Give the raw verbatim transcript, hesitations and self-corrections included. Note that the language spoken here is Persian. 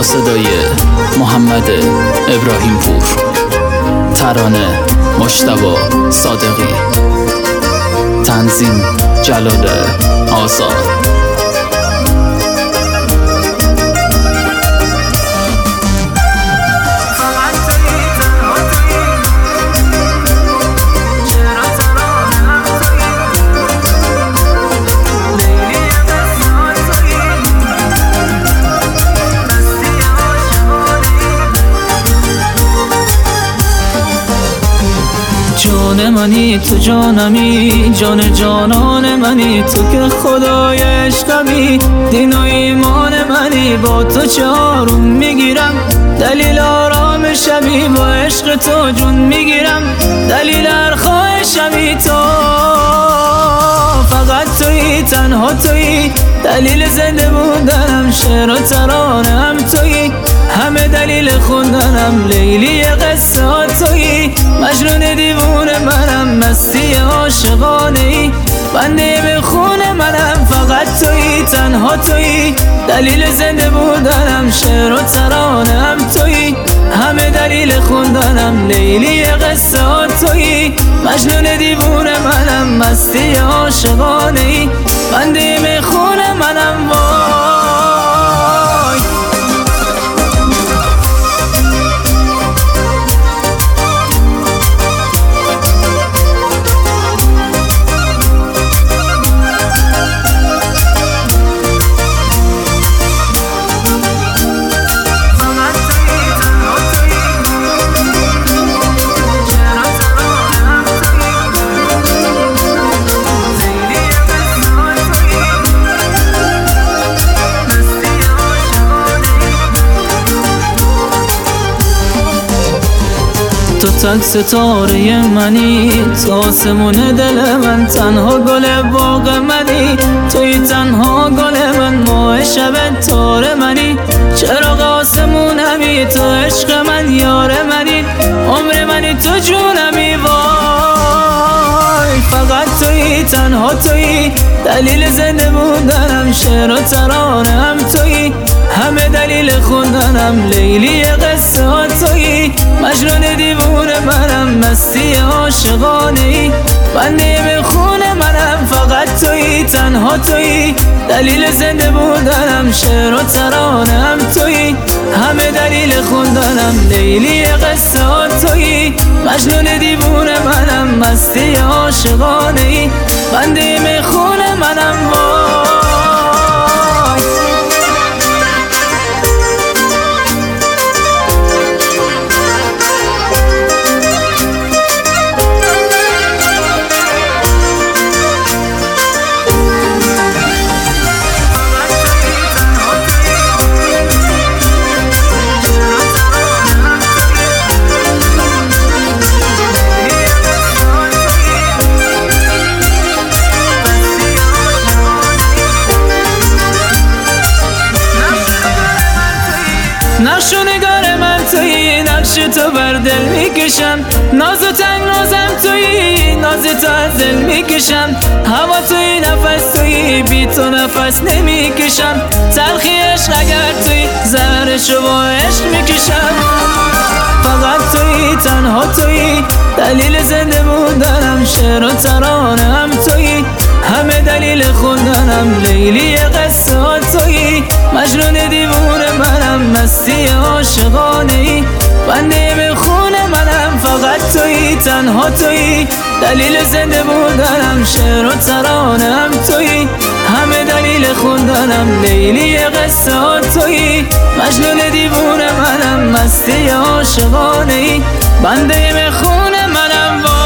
با صدای محمد ابراهیم پور، ترانه مجتبی صادقی، تنظیم جلال آزاد. جان منی تو جانمی، جان جانان منی تو که خدای عشقمی، دین و ایمان منی با تو چه آروم میگیرم، دلیل آرام شبی با عشق تو جون میگیرم، دلیل هر خواهشمی تو، فقط تویی تنها تویی، دلیل زنده بودنم شعر و ترانه هم تویی، همه دلیل خوندنم لیلی قصه ها تویی، مجنون دیوونه منم مستی عاشقانه ای، بنده به خون منم فقط تویی تنها تویی، دلیل زنده بودنم شعر و ترانه هم تویی، همه دلیل خوندنم لیلی قصه ها تویی، مجنون دیوونه منم مستی عاشقانه ای، بنده به خون منم وای. تو تک ستاره منی، تو آسمون دل من، تنها گل باغ منی، توی تنها گل من، ماه شب تار منی، چراغ آسمونمی، تو عشق من یار منی، عمر منی تو جونمی وای، فقط توی تنها توی، دلیل زنده بودنم شعر و ترانه هم توی، همه دلیل خوندنم لیلی قصه ها تویی، مجنون دیوونه منم مستی عاشقانه ای، بنده به خون منم فقط تویی تنها تویی، دلیل زنده بودنم شعر و ترانه هم تویی، همه دلیل خوندنم لیلی قصه ها تویی، مجنون دیوونه منم مستی عاشقانه ای، بنده به خون منم وای. نقش و نگار من تویی، نقش تو بر دل میکشم، ناز و تنگ نازم تویی، ناز تو از دل میکشم، هوا تویی نفس تویی، بی تو نفس نمیکشم، تلخی عشق اگر تویی، زهرشو با عشق میکشم، فقط تویی تنها تویی، دلیل زنده بودنم شعر و ترانه هم تویی، همه دلیل خوندنم لیلی قصه ها تویی، مجنون دیوونه منم مستی عاشقانه ای، بنده به خون منم فقط تویی تنها تویی، دلیل زنده بودنم شعر و ترانه هم تویی، همه دلیل خوندنم لیلی قصه ها تویی، مجنون دیوونه منم مستی عاشقانه ای، بنده به خون منم وای.